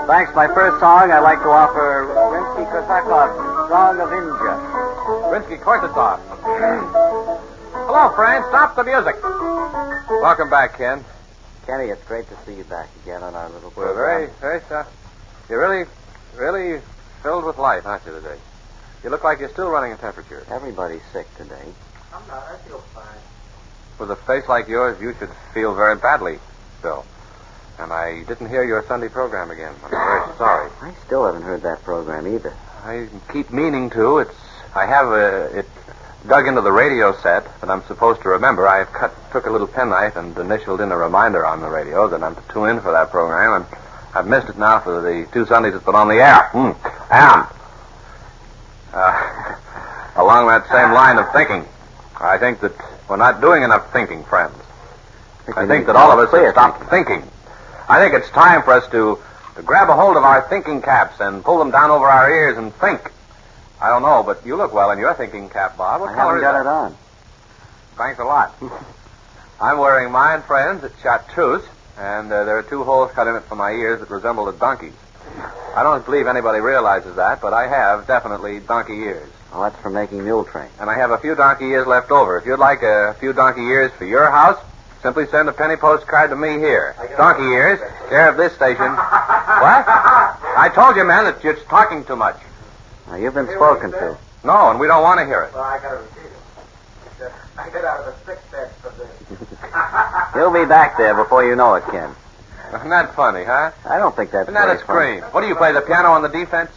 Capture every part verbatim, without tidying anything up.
thanks. My first song, I'd like to offer Rimsky-Korsakov's Song of India. Rimsky-Korsakov. Hello, friends. Stop the music. Welcome back, Ken. Kenny, it's great to see you back again on our little We're program. very, very sorry. You're really, really filled with life, aren't you, today? You look like you're still running a temperature. Everybody's sick today. I'm not. I feel fine. With a face like yours, you should feel very badly, Bill. And I didn't hear your Sunday program again. I'm very sorry. I still haven't heard that program either. I keep meaning to. It's I have a, it dug into the radio set that I'm supposed to remember. I cut took a little penknife and initialed in a reminder on the radio that I'm to tune in for that program, and I've missed it now for the two Sundays it's been on the air. Mm. And uh, along that same line of thinking, I think that we're not doing enough thinking, friends. I think that all of us have stopped thinking. I think it's time for us to, to grab a hold of our thinking caps and pull them down over our ears and think. I don't know, but you look well in your thinking cap, Bob. What I color haven't is got it? it on. Thanks a lot. I'm wearing mine, friends. It's chartreuse, and uh, there are two holes cut in it for my ears that resemble a donkey's. I don't believe anybody realizes that, but I have definitely donkey ears. Well, that's for making mule train. And I have a few donkey ears left over. If you'd like a few donkey ears for your house, simply send a penny postcard to me here. Donkey ears, care of this station. What? I told you, man, that you're talking too much. Now, you've been spoken to. No, and we don't want to hear it. Well, I got to repeat it. I got out of the sick bed for this. You'll be back there before you know it, Ken. Isn't that funny, huh? I don't think that's Isn't that very a scream? What do you play, the piano on the defense?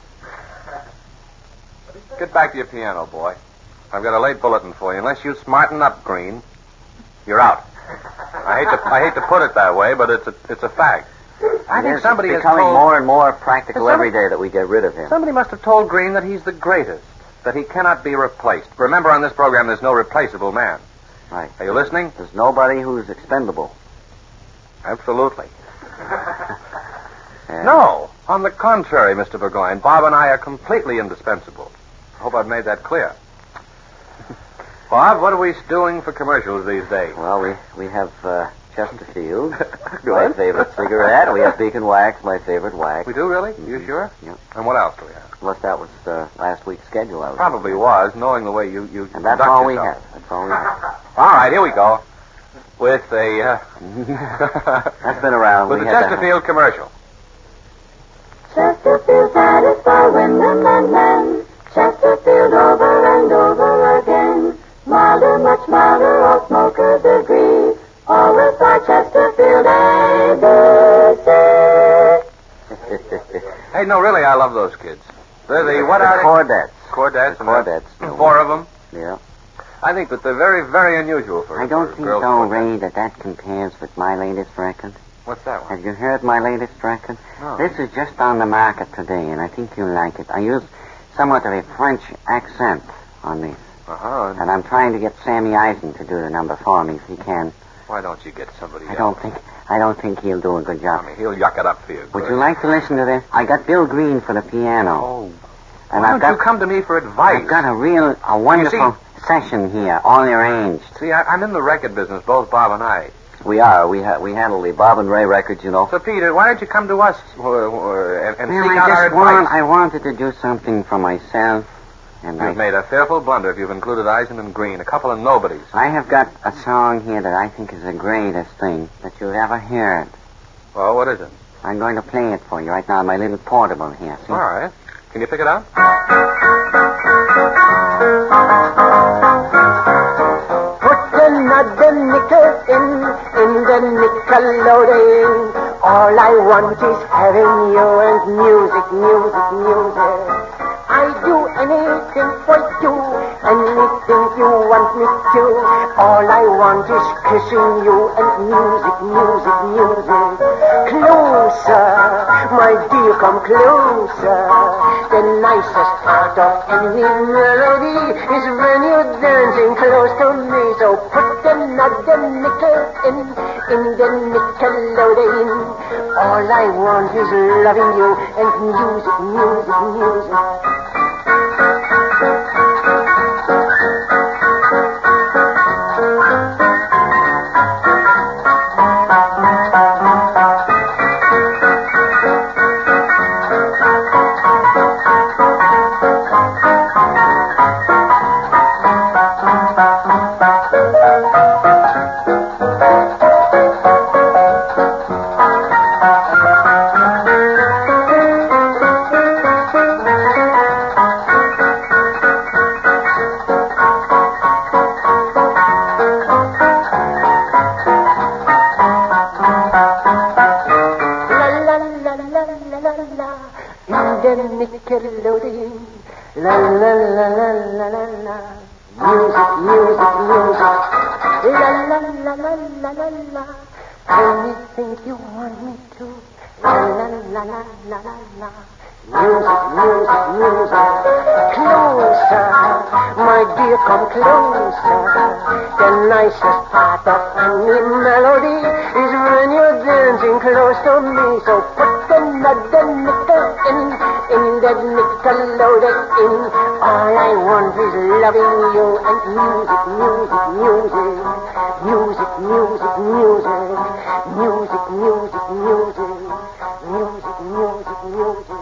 Get back to your piano, boy. I've got a late bulletin for you. Unless you smarten up, Green, you're out. I hate to I hate to put it that way, but it's a it's a fact. I think Yes, somebody it's has becoming told, more and more practical Somebody- every day that we get rid of him. Somebody must have told Green that he's the greatest, that he cannot be replaced. Remember, on this program, there's no replaceable man. Right. Are you listening? There's nobody who's expendable. Absolutely. And No. On the contrary, Mister Burgoyne, Bob and I are completely indispensable. I hope I've made that clear. Bob, what are we doing for commercials these days? Well, we, we have uh, Chesterfield, Go my ahead. favorite cigarette. We have Beacon Wax, my favorite wax. We do, really? You sure? Yep. And what else do we have? Unless that was uh, last week's schedule. I was Probably was, knowing the way you, you And that's conduct all we yourself. have. That's all we have. All right, here we go. With a, uh... That's been around. With we the had to Chesterfield commercial. Chesterfield satisfy women and men. Chesterfield over and over again. Milder, much milder, all smokers agree. Always by Chesterfield A B C. Hey, no, really, I love those kids. They're the, what are they? Cordettes. Cordettes. The Cordettes. and Four of them. Yeah. I think that they're very, very unusual for I don't for think, girls though, to- Ray, that that compares with my latest record. What's that one? Have you heard my latest record? No. This is just on the market today, and I think you'll like it. I use somewhat of a French accent on this, Uh-huh. and I'm trying to get Sammy Eisen to do the number for me if he can. Why don't you get somebody I else? don't think I don't think he'll do a good I job. mean, he'll yuck it up for you. Would good. you like to listen to this? I got Bill Green for the piano, Oh. and Why I've don't you got come to me for advice? I've got a real a wonderful session here, all arranged. See, I, I'm in the record business, both Bob and I. We are. We ha- we handle the Bob and Ray records, you know. So, Peter, why don't you come to us uh, uh, and, and Well, seek I out our just want, advice? I wanted to do something for myself, and I You've made a fearful blunder if you've included Eisen and Green, a couple of nobodies. I have got a song here that I think is the greatest thing that you've ever heard. Well, what is it? I'm going to play it for you right now on my little portable here. See? All right. Can you pick it up? Put another nickel in, in the Nickelodeon. All I want is having you and music, music, music. I do anything for you, anything you want me to. All I want is kissing you and music, music, music. Closer, my dear, come closer. The nicest part of any melody is when you're dancing close to me. So put another nickel in, in the Nickelodeon. All I want is loving you and music, music, music. Nickelodeon. La la la la la la la. Music, music, music. La la la la la la la. Anything you want me to. La la la la la la la. Music, music, music. Closer, my dear, come closer. The nicest part of any melody is when you're dancing close to me. So put another nickel in, in that nickel-loaded in. All I want is loving you and music, music, music. Music, music, music. Music, music, music. Music, music, music.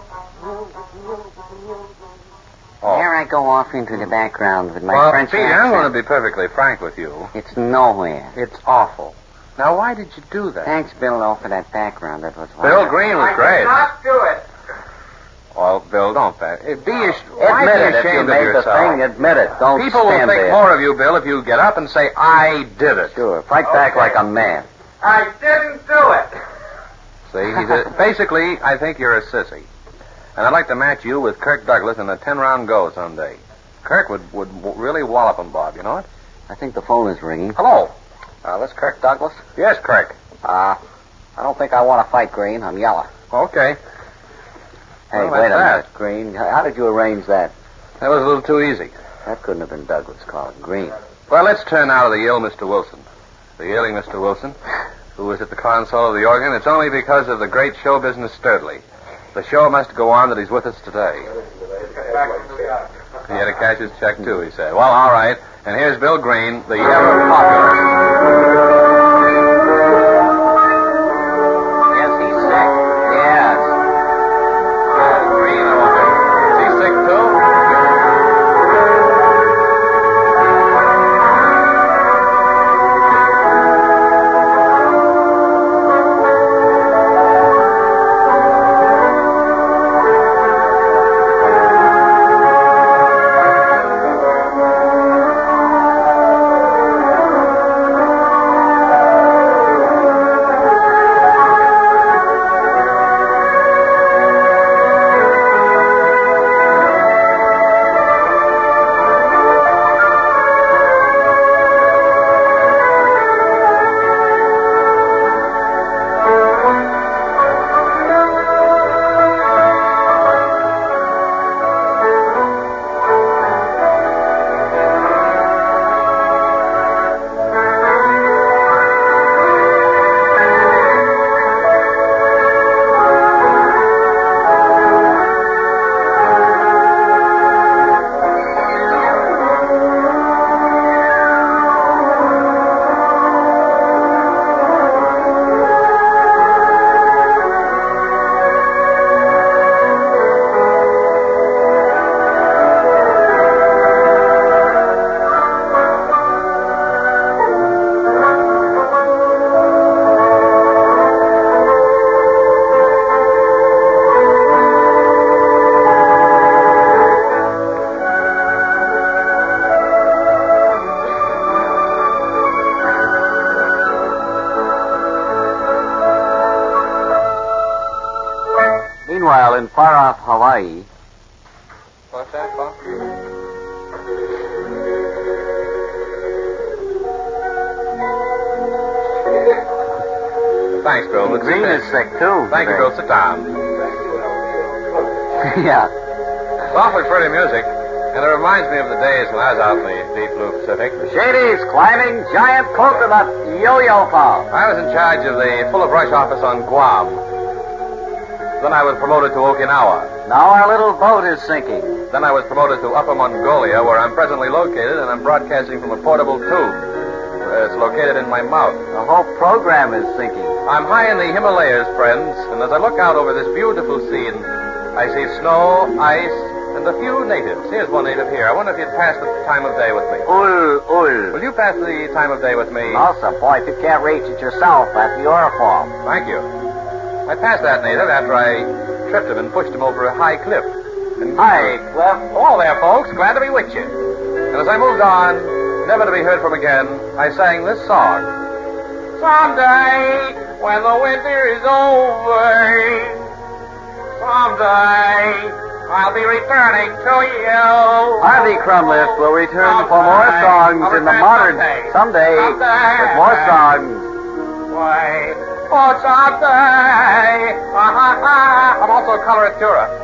Oh. There I go off into the background with my well, French Peter, accent. I'm going to be perfectly frank with you. It's nowhere. It's awful. Now, why did you do that? Thanks, Bill, though, for that background. That was Bill wonderful. Green was I great. did not do it. Well, Bill, don't that. Be ash- why Admit be it. If you ashamed of made the yourself? thing, admit it. Don't People will stand think there. more of you, Bill, if you get up and say, I did it. Sure. Fight back Okay. like a man. I didn't do it. See, he's a, basically, I think you're a sissy. And I'd like to match you with Kirk Douglas in a ten-round go someday. Kirk would, would w- really wallop him, Bob, you know it? I think the phone is ringing. Hello. Uh, this Kirk Douglas? Yes, Kirk. Uh, I don't think I want to fight Green. I'm yellow. Okay. Hey, Well, wait a that's that. minute, Green. How did you arrange that? That was a little too easy. That couldn't have been Douglas calling Green. Well, let's turn now to the ill Mister Wilson. The ailing Mister Wilson, who was at the console of the organ. It's only because of the great show business Sturdley. The show must go on that he's with us today. He had to cash his check, too, he said. Well, all right. And here's Bill Green, the ever popular. Yes, he's sick. Yes. Oh, Green, I wonder. Is he sick, too? Meanwhile, in far-off Hawaii... What's that, Bob? Thanks, Bill. The Green is sick, too. Thank you, today. Bill. Sit down. Yeah. It's awfully pretty music, and it reminds me of the days when I was out in the deep blue Pacific. Shady's climbing giant coconut yo-yo pole. I was in charge of the Full of Rush office on Guam. Then I was promoted to Okinawa. Now our little boat is sinking. Then I was promoted to Upper Mongolia, where I'm presently located, and I'm broadcasting from a portable tube. Uh, It's located in my mouth. The whole program is sinking. I'm high in the Himalayas, friends, and as I look out over this beautiful scene, I see snow, ice, and the few natives. Here's one native here. I wonder if you'd pass the time of day with me. Ul, ul. Will you pass the time of day with me? Also, boy, if you can't reach it yourself, that's your fault. Thank you. I passed that native after I tripped him and pushed him over a high cliff. And Hi, Cliff. Hello there, folks. Glad to be with you. And as I moved on, never to be heard from again, I sang this song. Someday, when the winter is over, someday, I'll be returning to you. Harvey Crumlift will return for more songs in the modern... Someday, with more songs. Why, oh, someday. I'm also a coloratura.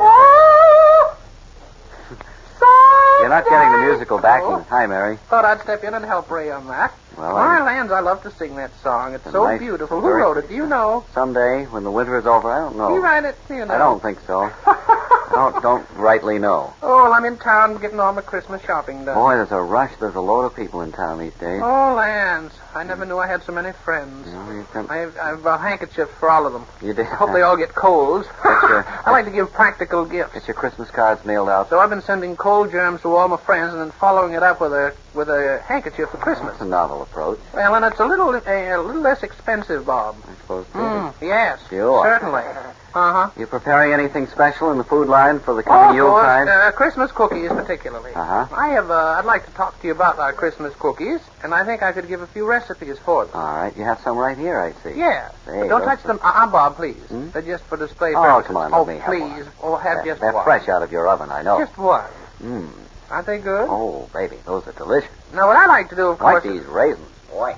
You're not getting the musical backing. Hi, Mary. Thought I'd step in and help Ray on that. Well, My I'm- lands, I love to sing that song. It's It's so nice. beautiful. Who Very- wrote it? Do you know? Someday, when the winter is over, I don't know. He write it? Do you know? I don't think so. I don't, don't rightly know. Oh, well, I'm in town getting all my Christmas shopping done. Boy, there's a rush. There's a load of people in town these days. Oh, lands. I never knew I had so many friends. You know, you've got- I've, I've brought handkerchiefs for all of them. You did. I hope they all get colds. your- I like to give practical gifts. Get your Christmas cards mailed out. So I've been sending cold germs to all my friends and then following it up with a with a handkerchief for Christmas. That's a novel approach, Well, and it's a little a, a little less expensive, Bob. I suppose. too. Mm, yes, Sure. certainly. Uh-huh. You preparing anything special in the food line for the Oh, coming of course, Yuletide? uh, Christmas cookies particularly. Uh-huh. I have. Uh, I'd like to talk to you about our Christmas cookies, and I think I could give a few recipes for them. All right. You have some right here, I see. Yes. Hey, But don't those- touch them. Uh-uh, Bob, please. Hmm? They're just for display Oh, purposes. come on, Oh, let me have please. one. Oh, have They're, just they're one. fresh out of your oven, I know. Just one. Mmm. Aren't they good? Oh, baby, those are delicious. Now, what I like to do, of Like course... these raisins. Boy.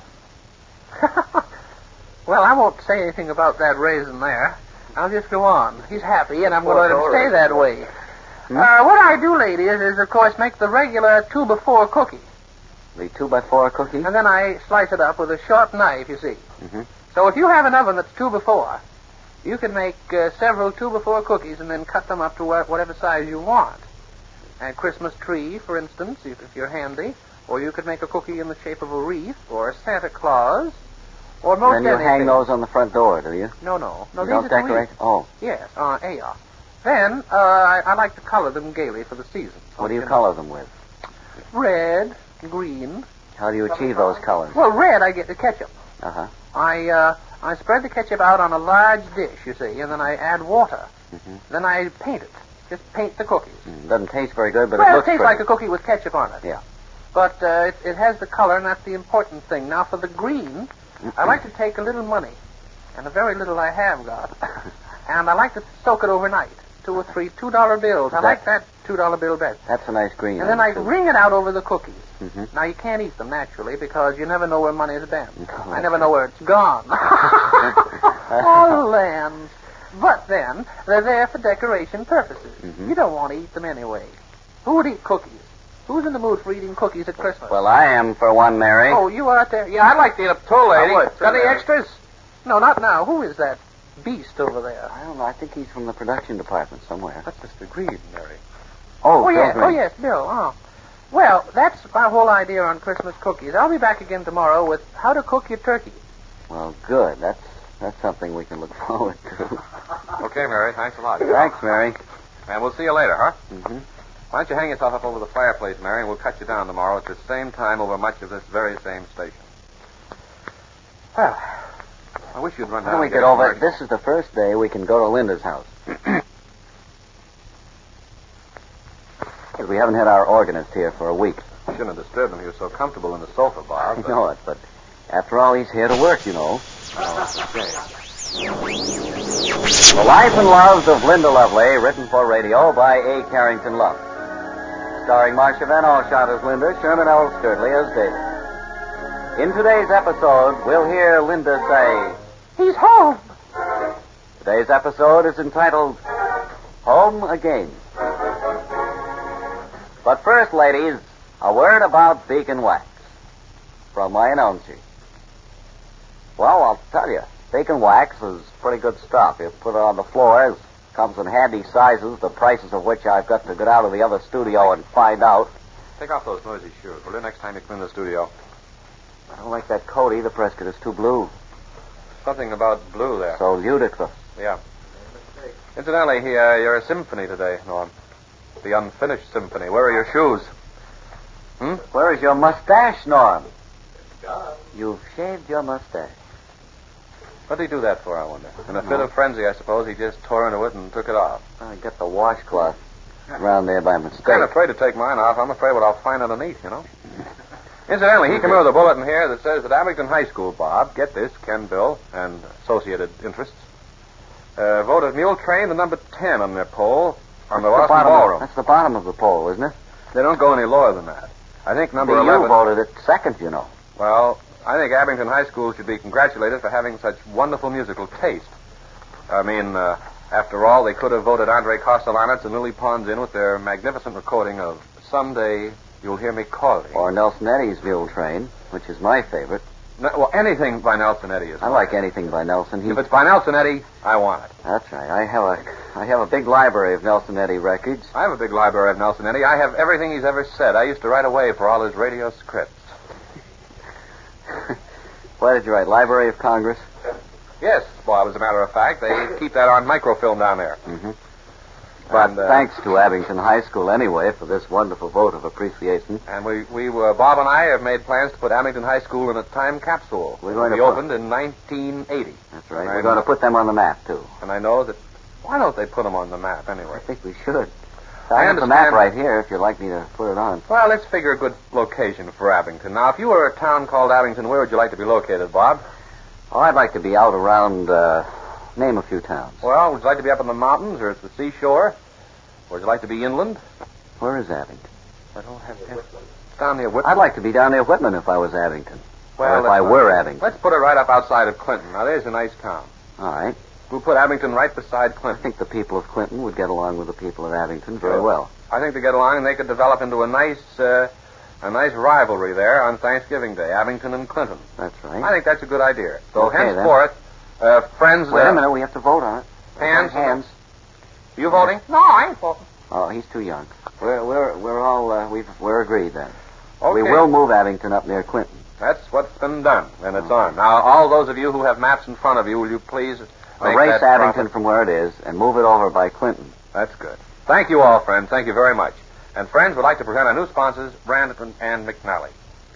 Well, I won't say anything about that raisin there. I'll just go on. He's happy, and I'm going to let him Poor stay Dory. that way. Hmm? Uh, what I do, ladies, is, of course, make the regular two-by-four cookie. The two-by-four cookie? And then I slice it up with a sharp knife, you see. Mhm. So if you have an oven that's two-by-four, you can make uh, several two-by-four cookies and then cut them up to wha- whatever size you want. A Christmas tree, for instance, if if you're handy. Or you could make a cookie in the shape of a wreath, or a Santa Claus, or most Then you anything. hang those on the front door, do you? No, no. No, you these don't are decorate? sweet. Oh. Yes, uh, yeah. Then, uh, I, I like to color them gaily for the season. What do you know. color them with? Red, green. How do you achieve those colors? Well, red, I get the ketchup. Uh-huh. I, uh, I spread the ketchup out on a large dish, you see, and then I add water. Mhm. Then I paint it. Just paint the cookies. Mm, doesn't taste very good, but well, it it looks tastes pretty. like a cookie with ketchup on it. Yeah. But uh, it, it has the color, and that's the important thing. Now, for the green, I like to take a little money, and a very little I have got, and I like to soak it overnight. Two or three two-dollar bills. I That- like that two-dollar bill best. That's a nice green. And then I too. wring it out over the cookies. Mhm. Now, you can't eat them, naturally, because you never know where money has been. No, I never know where it's gone. Oh, lands. But then, they're there for decoration purposes. Mhm. You don't want to eat them anyway. Who would eat cookies? Who's in the mood for eating cookies at Christmas? Well, I am for one, Mary. Oh, you are out there? Yeah, I'd like to eat up too, lady. I would, too, Got any Mary. extras? No, not now. Who is that beast over there? I don't know. I think he's from the production department somewhere. That's Mister Green, Mary. Oh, Oh, yes. Bill Oh, Green. yes, Bill. Oh. Well, that's my whole idea on Christmas cookies. I'll be back again tomorrow with how to cook your turkey. Well, good. That's that's something we can look forward to. Okay, Mary. Thanks a lot. Thanks, Mary. And we'll see you later, huh? Mm-hmm. Why don't you hang yourself up over the fireplace, Mary, and we'll cut you down tomorrow at the same time over much of this very same station. Well, I wish you'd run Why down. don't we and get some over Marty. it? This is the first day we can go to Linda's house. Because we haven't had our organist here for a week. You shouldn't have disturbed him. He was so comfortable in the sofa, Bob. I know it, but after all, he's here to work, you know. The Life and Loves of Linda Lovely, written for radio by A. Carrington Love. Starring Marcia Van Alshot as Linda, Sherman L. Sturdley as David. In today's episode, we'll hear Linda say, he's home. today's episode is entitled Home Again. But first, ladies, a word about Beacon Wax from my announcer. Well, I'll tell you, Beacon Wax is pretty good stuff. You put it on the floors, comes in handy sizes, the prices of which I've got to get out of the other studio and find out. Take off those noisy shoes, will you, next time you clean the studio? I don't like that coat either, Prescott. It's too blue. Something about blue there. So ludicrous. Yeah. Incidentally, he, uh, you're a symphony today, Norm. The unfinished symphony. Where are your shoes? Hmm? Where is your mustache, Norm? You've shaved your mustache. What did he do that for, I wonder? In a fit of frenzy, I suppose, he just tore into it and took it off. I got the washcloth around there by mistake. I'm kind of afraid to take mine off. I'm afraid what I'll find underneath, you know. Incidentally, he came in with a bulletin here that says that Abington High School, Bob, get this, Ken Bill, and associated interests, uh, voted Mule Train to number ten on their poll on the That's Boston the bottom Ballroom. Of, that's the bottom of the poll, isn't it? They don't go any lower than that. I think number The eleven... You voted it second, you know. Well, I think Abington High School should be congratulated for having such wonderful musical taste. I mean, uh, after all, they could have voted Andre Kostelanetz and Lily Pons in with their magnificent recording of Someday You'll Hear Me Calling. Or Nelson Eddy's Mule Train, which is my favorite. No, well, anything by Nelson Eddy is I fine. like anything by Nelson. He... If it's by Nelson Eddy, I want it. That's right. I have a I have a big library of Nelson Eddy records. I have a big library of Nelson Eddy. I have everything he's ever said. I used to write away for all his radio scripts. Why did you write? Library of Congress? Yes, Bob, as a matter of fact. They keep that on microfilm down there. Mm-hmm. But And, uh, thanks to Abington High School, anyway, for this wonderful vote of appreciation. And we, we uh, Bob and I have made plans to put Abington High School in a time capsule. We're going we to put- opened in nineteen eighty. That's right. And We're I- going to put them on the map, too. And I know that... Why don't they put them on the map, anyway? I think we should. I I have the map understand- right here, if you'd like me to put it on. Well, let's figure a good location for Abington. Now, if you were a town called Abington, where would you like to be located, Bob? Oh, I'd like to be out around, uh, name a few towns. Well, would you like to be up in the mountains or at the seashore? Or would you like to be inland? Where is Abington? I don't have to. It's down near Whitman. I'd like to be down near Whitman if I was Abington. Well, or if let's I not- were Abington. Let's put it right up outside of Clinton. Now, there's a nice town. All right. We'll put Abington right beside I Clinton. think the people of Clinton would get along with the people of Abington very Sure. well. I think they get along and they could develop into a nice, uh, a nice rivalry there on Thanksgiving Day, Abington and Clinton. That's right. I think that's a good idea. So Okay, then. henceforth, uh, friends... Wait uh, a minute, we have to vote on it. Hands? Hands. You voting? No, I ain't voting. Oh, he's too young. We're we're we're all uh, we've we're agreed then. Okay. We will move Abington up near Clinton. That's what's been done, and it's on. Now, all those of you who have maps in front of you, will you please make Erase that Abington proper? from where it is and move it over by Clinton. That's good. Thank you all, friends. Thank you very much. And friends, would like to present our new sponsors, Brandon and McNally.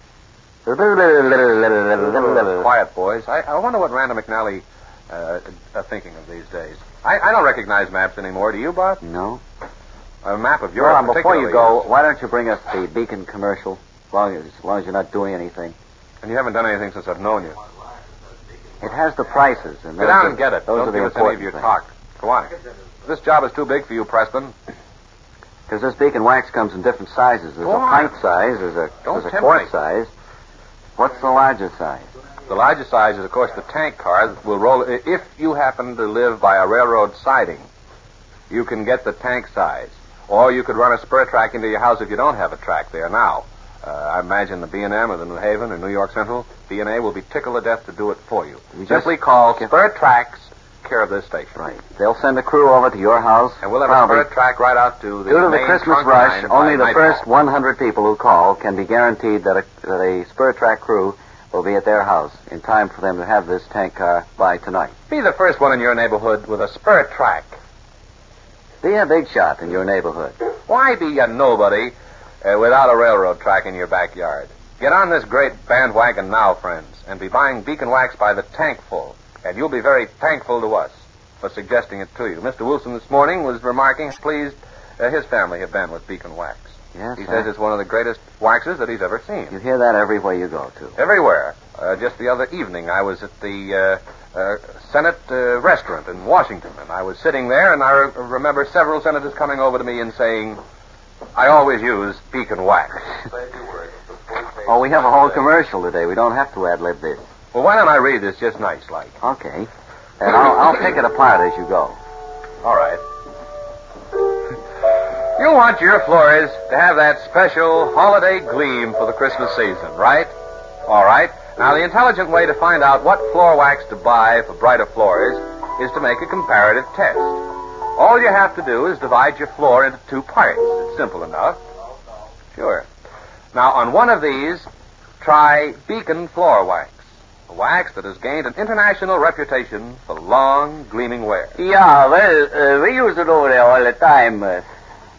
Quiet, boys. I, I wonder what Randall McNally uh, are thinking of these days. I, I don't recognize maps anymore. Do you, Bob? No. A map of Europe. Norm, before you particularly. go, why don't you bring us the Beacon commercial? As long as, as long as you're not doing anything. And you haven't done anything since I've known you. It has the prices. And Get those down are- and get it. Those Don't are the give us any of important your things. talk. Go on. This job is too big for you, Preston. Because this Beacon wax comes in different sizes. There's Go a on. pint size, there's a, Don't there's a tempt quart me. size. What's the larger size? The largest size is, of course, the tank car that will roll. If you happen to live by a railroad siding, you can get the tank size. Or you could run a spur track into your house if you don't have a track there now. Uh, I imagine the B and M or the New Haven or New York Central, B and A will be tickled to death to do it for you. You just Simply call get- Spur Tracks, care of this station. Right. They'll send a crew over to your house. And we'll have Probably. a spur track right out to the Due to the main Christmas trunk rush, line by only the nightfall. first one hundred people who call can be guaranteed that a, that a spur track crew will be at their house in time for them to have this tank car by tonight. Be the first one in your neighborhood with a spur track. Be a big shot in your neighborhood. Why be a nobody uh, without a railroad track in your backyard? Get on this great bandwagon now, friends, and be buying Beacon Wax by the tankful. And you'll be very thankful to us for suggesting it to you. Mister Wilson this morning was remarking how pleased uh, his family have been with Beacon Wax. Yes, He sir. says it's one of the greatest waxes that he's ever seen. You hear that everywhere you go to. Everywhere. Uh, just the other evening, I was at the uh, uh, Senate uh, restaurant in Washington, and I was sitting there, and I re- remember several senators coming over to me and saying, I always use Beacon Wax. Oh, we have a whole commercial today. We don't have to ad-lib this. Well, why don't I read this just nice like? Okay. And I'll, I'll pick it apart as you go. All right. You want your floors to have that special holiday gleam for the Christmas season, right? All right. Now, the intelligent way to find out what floor wax to buy for brighter floors is to make a comparative test. All you have to do is divide your floor into two parts. It's simple enough. Sure. Now, on one of these, try Beacon Floor Wax, a wax that has gained an international reputation for long, gleaming wear. Yeah, well, uh, we use it over there all the time. Uh,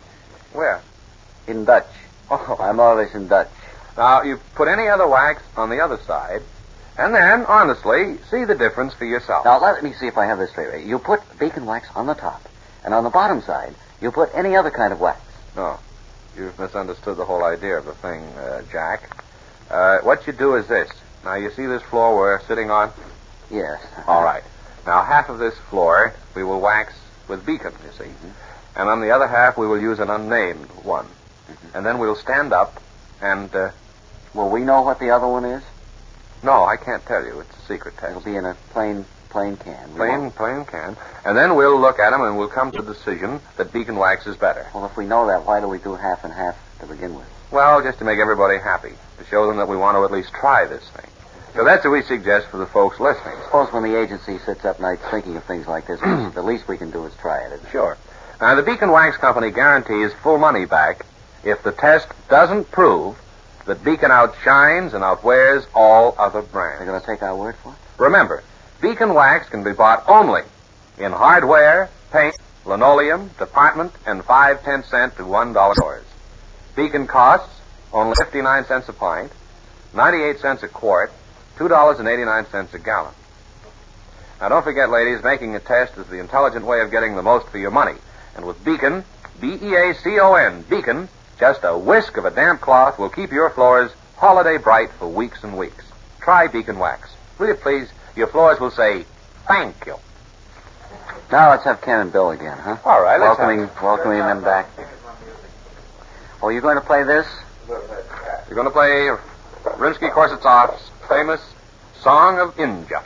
Where? In Dutch. Oh. I'm always in Dutch. Now, you put any other wax on the other side, and then, honestly, see the difference for yourself. Now, let me see if I have this straight. You put bacon wax on the top, and on the bottom side, you put any other kind of wax. No. You've misunderstood the whole idea of the thing, uh, Jack. Uh, what you do is this. Now, you see this floor we're sitting on? Yes. All right. Now, half of this floor we will wax with beacon, you see. Mm-hmm. And on the other half, we will use an unnamed one. Mm-hmm. And then we'll stand up and... Uh, will we know what the other one is? No, I can't tell you. It's a secret test. It'll be in a plain, plain can. We Plain, won't. plain can. And then we'll look at them and we'll come to the decision that beacon wax is better. Well, if we know that, why do we do half and half to begin with? Well, just to make everybody happy. To show them that we want to at least try this thing. So that's what we suggest for the folks listening. Suppose when the agency sits up nights thinking of things like this, the least we can do is try it. Isn't it? Sure. Now, the Beacon Wax Company guarantees full money back if the test doesn't prove that Beacon outshines and outwears all other brands. You're going to take our word for it? Remember, Beacon Wax can be bought only in hardware, paint, linoleum, department, and five ten cent to one dollar stores. Beacon costs only fifty-nine cents a pint, ninety-eight cents a quart, two dollars and eighty-nine cents a gallon. Now, don't forget, ladies, making a test is the intelligent way of getting the most for your money. And with Beacon, B E A C O N, Beacon, just a whisk of a damp cloth will keep your floors holiday bright for weeks and weeks. Try Beacon Wax. Will you please? Your floors will say, thank you. Now let's have Ken and Bill again, huh? All right, let's welcoming, have... welcoming them back. Oh, you're going to play this? You're going to play Rimsky-Korsatov's famous Song of Inja.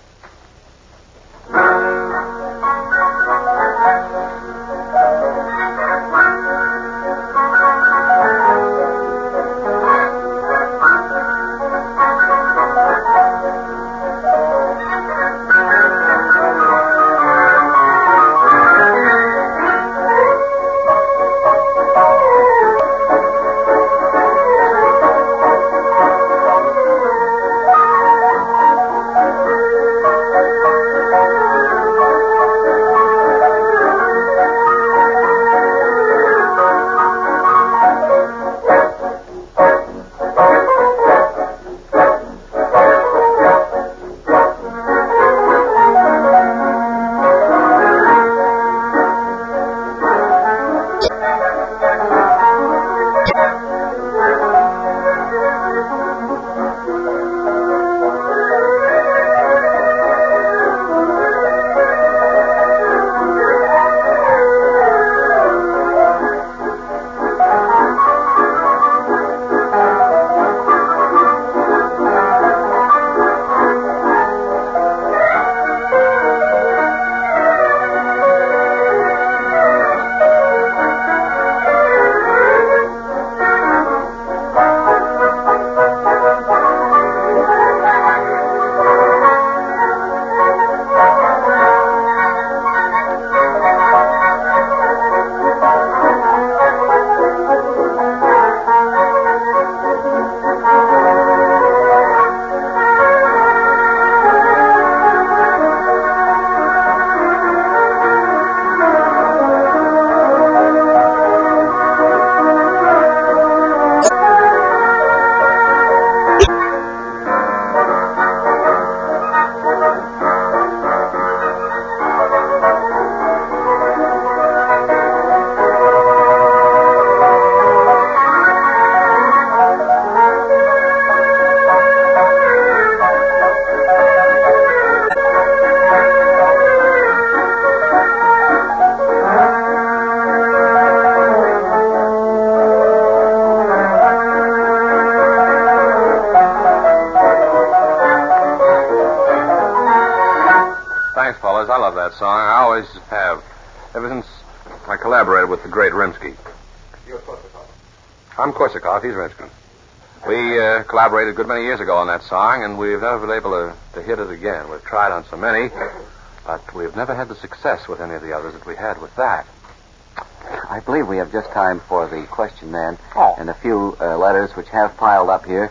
I love that song. I always have. Ever since I collaborated with the great Rimsky. You're Korsakov. I'm Korsakov. He's Rimsky. We uh, collaborated a good many years ago on that song, and we've never been able to, to hit it again. We've tried on so many, but we've never had the success with any of the others that we had with that. I believe we have just time for the question man Oh. and a few uh, letters which have piled up here.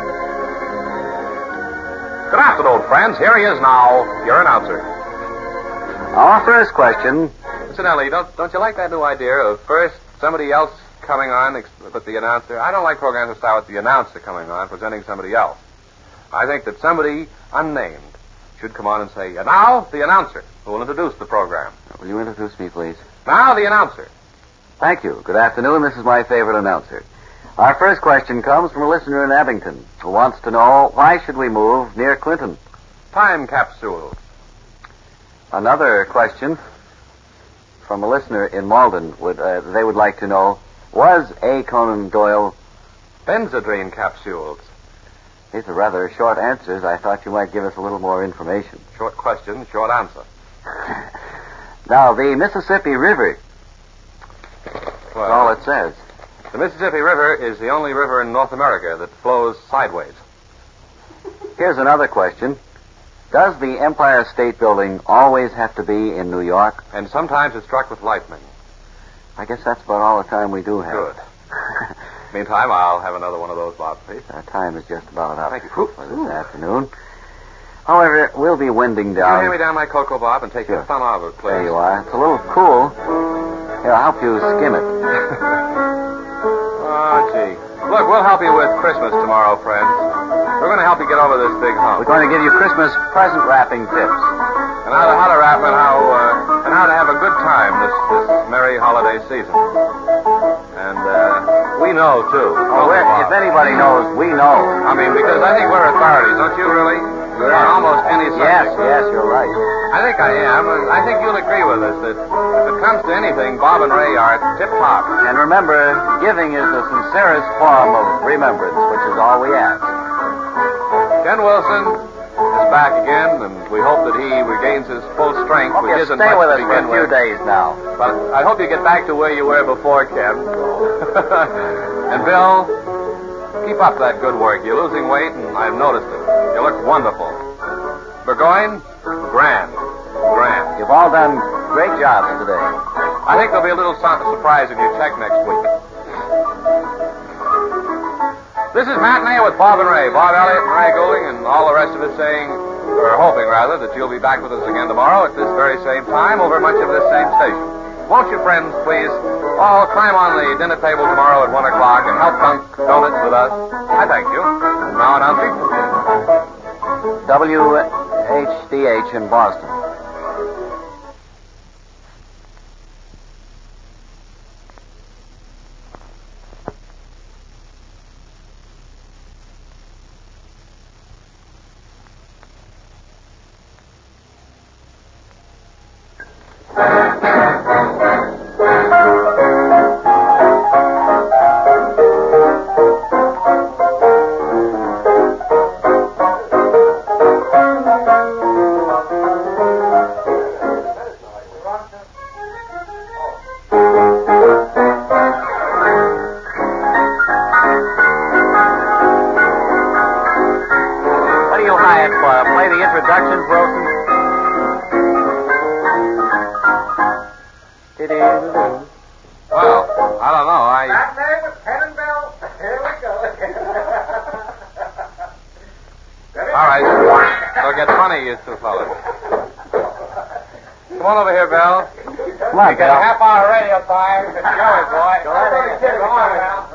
Good afternoon, friends. Here he is now, your announcer. Our first question. Incidentally, don't don't you like that new idea of first somebody else coming on, ex- but the announcer. I don't like programs that start with the announcer coming on, presenting somebody else. I think that somebody unnamed should come on and say, and now, the announcer, who will introduce the program. Will you introduce me, please? Now, the announcer. Thank you. Good afternoon. This is my favorite announcer. Our first question comes from a listener in Abington who wants to know, why should we move near Clinton? Time capsules. Another question from a listener in Malden. Would uh, they would like to know, was A. Conan Doyle... Benzodrine capsules. These are rather short answers. I thought you might give us a little more information. Short question, short answer. Now, the Mississippi River. Well, That's all it says. The Mississippi River is the only river in North America that flows sideways. Here's another question. Does the Empire State Building always have to be in New York? And sometimes it's struck with lightning. I guess that's about all the time we do have. Good. Meantime, I'll have another one of those, Bob, please. Our time is just about up Thank you. for this afternoon. However, we'll be winding Can you down. hand me down my cocoa, Bob, and take Sure. your thumb out of it, please? There you are. It's a little cool. Here, I'll help you skim it. Oh, gee. Look, we'll help you with Christmas tomorrow, friends. We're going to help you get over this big hump. We're going to give you Christmas present wrapping tips. And how to, how to wrap and how uh, and how to have a good time this, this merry holiday season. And uh, we know, too. Oh, we're, if anybody knows, we know. I mean, because I think we're authorities, don't you, really? On almost any subject. Yes, yes, you're right. I think I am, and I think you'll agree with us that if it comes to anything, Bob and Ray are tip-top. And remember, giving is the sincerest form of remembrance, which is all we ask. Ken Wilson is back again, and we hope that he regains his full strength. Hope which you isn't stay much with to us for begin a few with. days now. But I hope you get back to where you were before, Ken. And Bill, keep up that good work. You're losing weight, and I've noticed it. You look wonderful. Burgoyne, grand. Grand. You've all done great jobs today. I think there'll be a little su- surprise in your check next week. This is Matinee with Bob and Ray. Bob Elliott and Ray Goulding and all the rest of us saying, or hoping rather, that you'll be back with us again tomorrow at this very same time over much of this same station. Won't you, friends, please, all climb on the dinner table tomorrow at one o'clock and help dunk donuts with us? I thank you. Now announcing W H D H in Boston. Play the introductions, Wilson. Well, I don't know. I. That name with pen and bell. Here we go. All right. It'll get funny, you two fellas. Come on over here, Bell. Come on, You get a half hour radio time. Enjoy it, boy. Go on, Val.